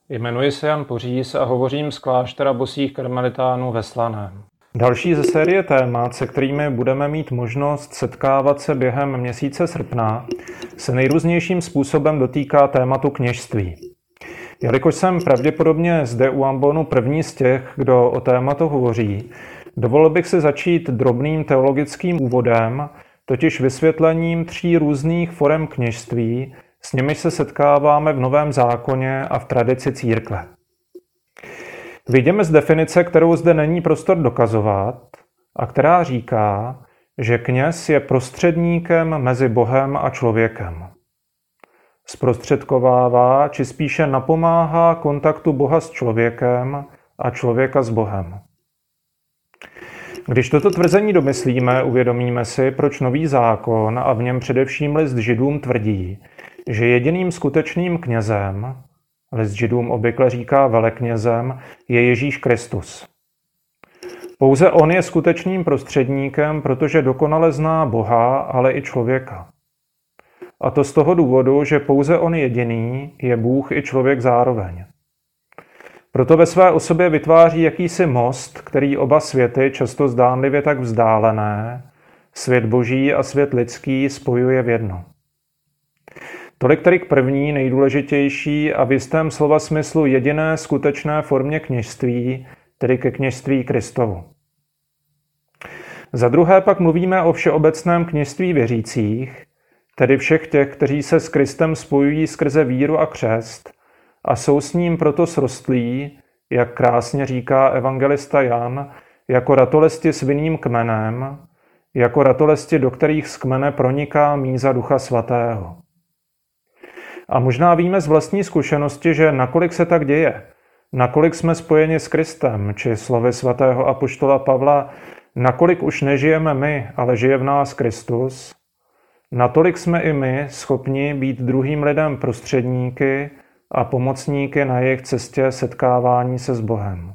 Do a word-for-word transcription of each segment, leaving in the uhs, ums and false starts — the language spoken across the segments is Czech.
Jmenuji se Jan Poříz a hovořím z kláštera bosých karmelitánů ve Slaném. Další ze série témat, se kterými budeme mít možnost setkávat se během měsíce srpna, se nejrůznějším způsobem dotýká tématu kněžství. Jelikož jsem pravděpodobně zde u Ambonu první z těch, kdo o tématu hovoří, dovolil bych si začít drobným teologickým úvodem, totiž vysvětlením tří různých forem kněžství, s nimiž se setkáváme v Novém zákoně a v tradici církve. Vyjdeme z definice, kterou zde není prostor dokazovat, a která říká, že kněz je prostředníkem mezi Bohem a člověkem. Zprostředkovává, či spíše napomáhá kontaktu Boha s člověkem a člověka s Bohem. Když toto tvrzení domyslíme, uvědomíme si, proč Nový zákon a v něm především list Židům tvrdí, že jediným skutečným knězem, list Židům obvykle říká veleknězem, je Ježíš Kristus. Pouze on je skutečným prostředníkem, protože dokonale zná Boha, ale i člověka. A to z toho důvodu, že pouze on jediný je Bůh i člověk zároveň. Proto ve své osobě vytváří jakýsi most, který oba světy, často zdánlivě tak vzdálené, svět boží a svět lidský, spojuje v jedno. Tolik tedy k první, nejdůležitější a v jistém slova smyslu jediné skutečné formě kněžství, tedy ke kněžství Kristovu. Za druhé pak mluvíme o všeobecném kněžství věřících, tedy všech těch, kteří se s Kristem spojují skrze víru a křest a jsou s ním proto srostlí, jak krásně říká evangelista Jan, jako ratolesti s vinným kmenem, jako ratolesti, do kterých z kmene proniká míza Ducha Svatého. A možná víme z vlastní zkušenosti, že nakolik se tak děje, nakolik jsme spojeni s Kristem, či slovy svatého apoštola Pavla, nakolik už nežijeme my, ale žije v nás Kristus, natolik jsme i my schopni být druhým lidem prostředníky a pomocníky na jejich cestě setkávání se s Bohem.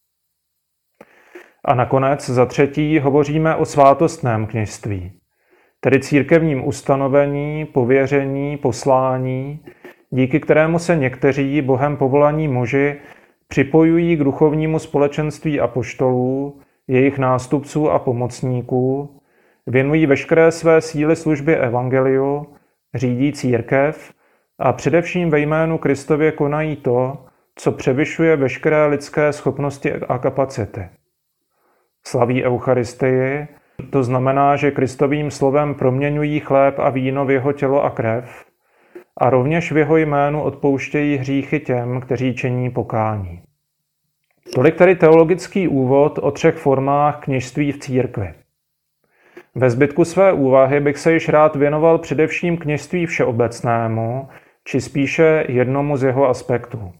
A nakonec za třetí hovoříme o svátostném kněžství, tedy církevním ustanovení, pověření, poslání, díky kterému se někteří Bohem povolaní muži připojují k duchovnímu společenství apoštolů, jejich nástupců a pomocníků, věnují veškeré své síly službě evangeliu, řídí církev a především ve jménu Kristově konají to, co převyšuje veškeré lidské schopnosti a kapacity. Slaví Eucharistii, to znamená, že Kristovým slovem proměňují chléb a víno v jeho tělo a krev a rovněž v jeho jménu odpouštějí hříchy těm, kteří činí pokání. Tolik tedy teologický úvod o třech formách kněžství v církvi. Ve zbytku své úvahy bych se již rád věnoval především kněžství všeobecnému, či spíše jednomu z jeho aspektů.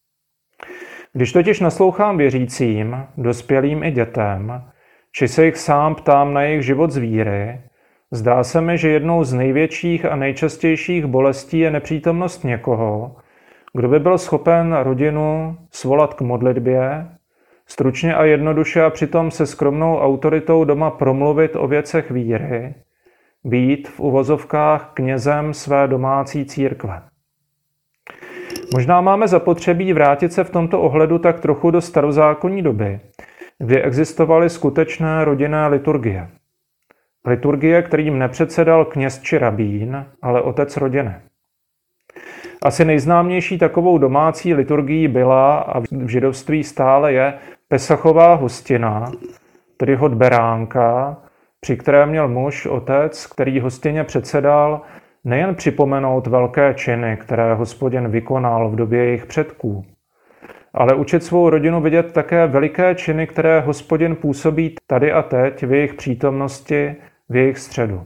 Když totiž naslouchám věřícím, dospělým i dětem, či se jich sám ptám na jejich život z víry, zdá se mi, že jednou z největších a nejčastějších bolestí je nepřítomnost někoho, kdo by byl schopen rodinu svolat k modlitbě, stručně a jednoduše a přitom se skromnou autoritou doma promluvit o věcech víry, být v uvozovkách knězem své domácí církve. Možná máme zapotřebí vrátit se v tomto ohledu tak trochu do starozákonní doby, kdy existovaly skutečné rodinné liturgie. Liturgie, kterým nepředsedal kněz či rabín, ale otec rodiny. Asi nejznámější takovou domácí liturgií byla a v židovství stále je Pesachová hostina, tedy hod beránka, při které měl muž, otec, který hostině předsedal, nejen připomenout velké činy, které Hospodin vykonal v době jejich předků, ale učit svou rodinu vidět také veliké činy, které Hospodin působí tady a teď v jejich přítomnosti, v jejich středu.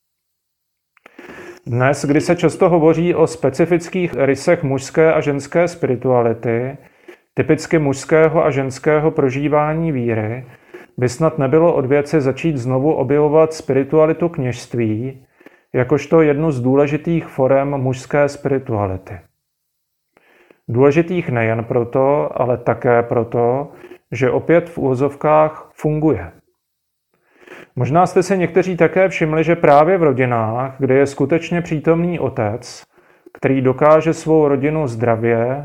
Dnes, kdy se často hovoří o specifických rysech mužské a ženské spirituality, typicky mužského a ženského prožívání víry, by snad nebylo od věci začít znovu objevovat spiritualitu kněžství, jakožto jednu z důležitých forem mužské spirituality. Důležitých nejen proto, ale také proto, že opět v úvozovkách funguje. Možná jste si někteří také všimli, že právě v rodinách, kde je skutečně přítomný otec, který dokáže svou rodinu zdravě,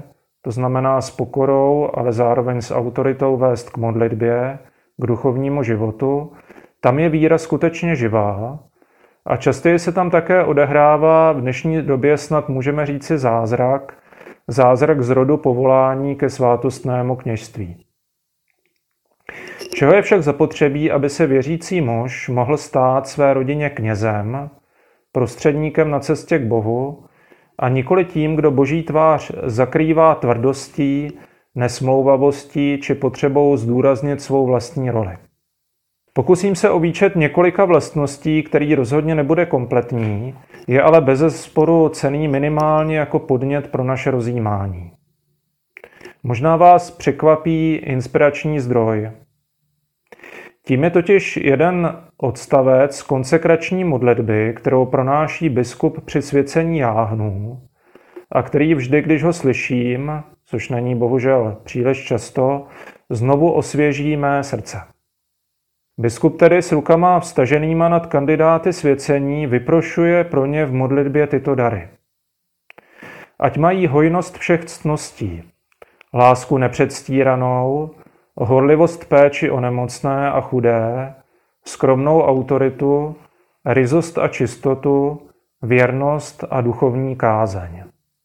to znamená s pokorou, ale zároveň s autoritou vést k modlitbě, k duchovnímu životu, tam je víra skutečně živá a častěji se tam také odehrává v dnešní době snad můžeme říci zázrak, zázrak z rodu povolání ke svátostnému kněžství. Čeho je však zapotřebí, aby se věřící muž mohl stát své rodině knězem, prostředníkem na cestě k Bohu a nikoli tím, kdo Boží tvář zakrývá tvrdostí, nesmlouvavostí či potřebou zdůraznit svou vlastní roli. Pokusím se o výčet několika vlastností, který rozhodně nebude kompletní, je ale bezesporu cenný minimálně jako podnět pro naše rozjímání. Možná vás překvapí inspirační zdroj. Tím je totiž jeden odstavec konsekrační modlitby, kterou pronáší biskup při svěcení jáhnů a který vždy, když ho slyším, což není bohužel příliš často, znovu osvěží mé srdce. Biskup tedy s rukama vztaženýma nad kandidáty svěcení vyprošuje pro ně v modlitbě tyto dary. Ať mají hojnost všech ctností, lásku nepředstíranou, horlivost péči o nemocné a chudé, skromnou autoritu, ryzost a čistotu, věrnost a duchovní kázeň.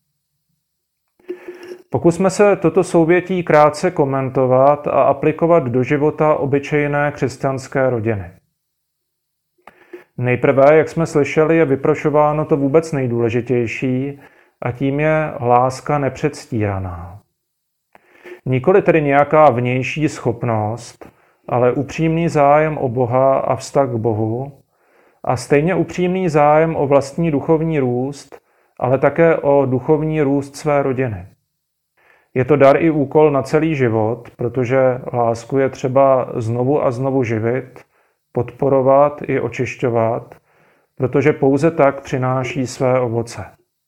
Pokusme se toto souvětí krátce komentovat a aplikovat do života obyčejné křesťanské rodiny. Nejprve, jak jsme slyšeli, je vyprošováno to vůbec nejdůležitější a tím je láska nepředstíraná. Nikoli tedy nějaká vnější schopnost, ale upřímný zájem o Boha a vztah k Bohu a stejně upřímný zájem o vlastní duchovní růst, ale také o duchovní růst své rodiny. Je to dar i úkol na celý život, protože lásku je třeba znovu a znovu živit, podporovat i očišťovat, protože pouze tak přináší své ovoce.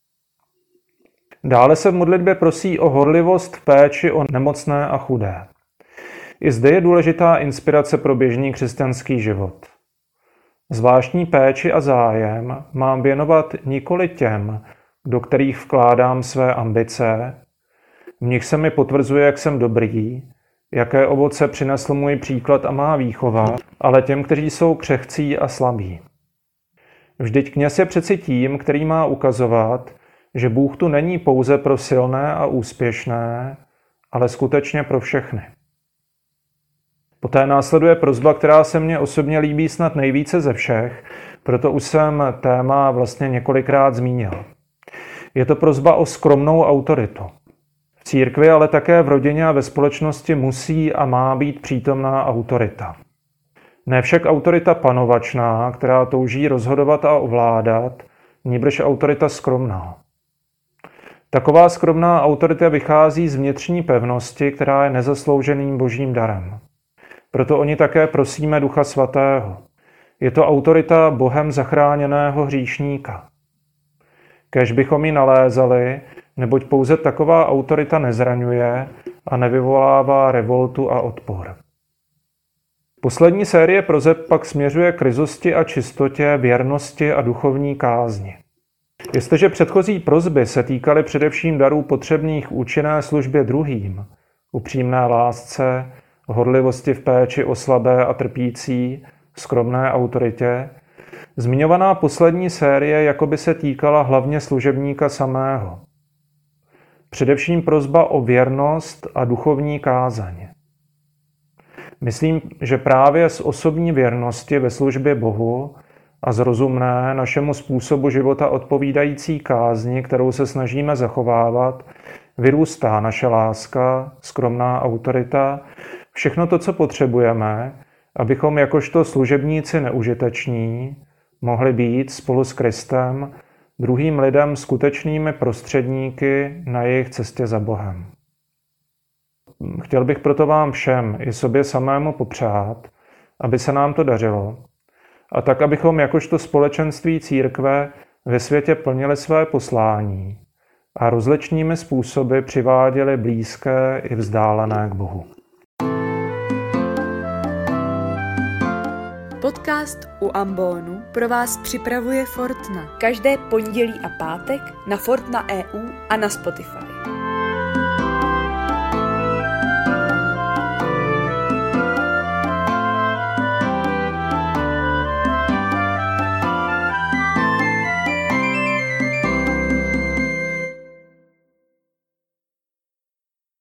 Dále se v modlitbě prosí o horlivost v péči o nemocné a chudé. I zde je důležitá inspirace pro běžný křesťanský život. Zvláštní péči a zájem mám věnovat nikoli těm, do kterých vkládám své ambice, v nich se mi potvrzuje, jak jsem dobrý, jaké ovoce přinesl můj příklad a má výchova, ale těm, kteří jsou křehcí a slabí. Vždyť kněz je přeci tím, který má ukazovat, že Bůh tu není pouze pro silné a úspěšné, ale skutečně pro všechny. Poté následuje prosba, která se mně osobně líbí snad nejvíce ze všech, proto už jsem téma vlastně několikrát zmínil. Je to prosba o skromnou autoritu. V církvi, ale také v rodině a ve společnosti musí a má být přítomná autorita. Ne však autorita panovačná, která touží rozhodovat a ovládat, nýbrž autorita skromná. Taková skromná autorita vychází z vnitřní pevnosti, která je nezaslouženým božím darem. Proto o ní také prosíme Ducha Svatého. Je to autorita Bohem zachráněného hříšníka. Kéž bychom ji nalézali, neboť pouze taková autorita nezraňuje a nevyvolává revoltu a odpor. Poslední série proseb pak směřuje k ryzosti a čistotě, věrnosti a duchovní kázni. Jestliže předchozí prosby se týkaly především darů potřebných účinné službě druhým, upřímné lásce, horlivosti v péči o slabé a trpící, skromné autoritě, zmiňovaná poslední série jakoby se týkala hlavně služebníka samého. Především prosba o věrnost a duchovní kázeň. Myslím, že právě z osobní věrnosti ve službě Bohu a z rozumné našemu způsobu života odpovídající kázni, kterou se snažíme zachovávat, vyrůstá naše láska, skromná autorita, všechno to, co potřebujeme, abychom jakožto služebníci neužiteční mohli být spolu s Kristem druhým lidem skutečnými prostředníky na jejich cestě za Bohem. Chtěl bych proto vám všem i sobě samému popřát, aby se nám to dařilo, a tak, abychom jakožto společenství církve ve světě plnili své poslání a rozličnými způsoby přiváděli blízké i vzdálené k Bohu. Podcast u Ambonu pro vás připravuje Fortna. Každé pondělí a pátek na Fortna tečka e u a na Spotify.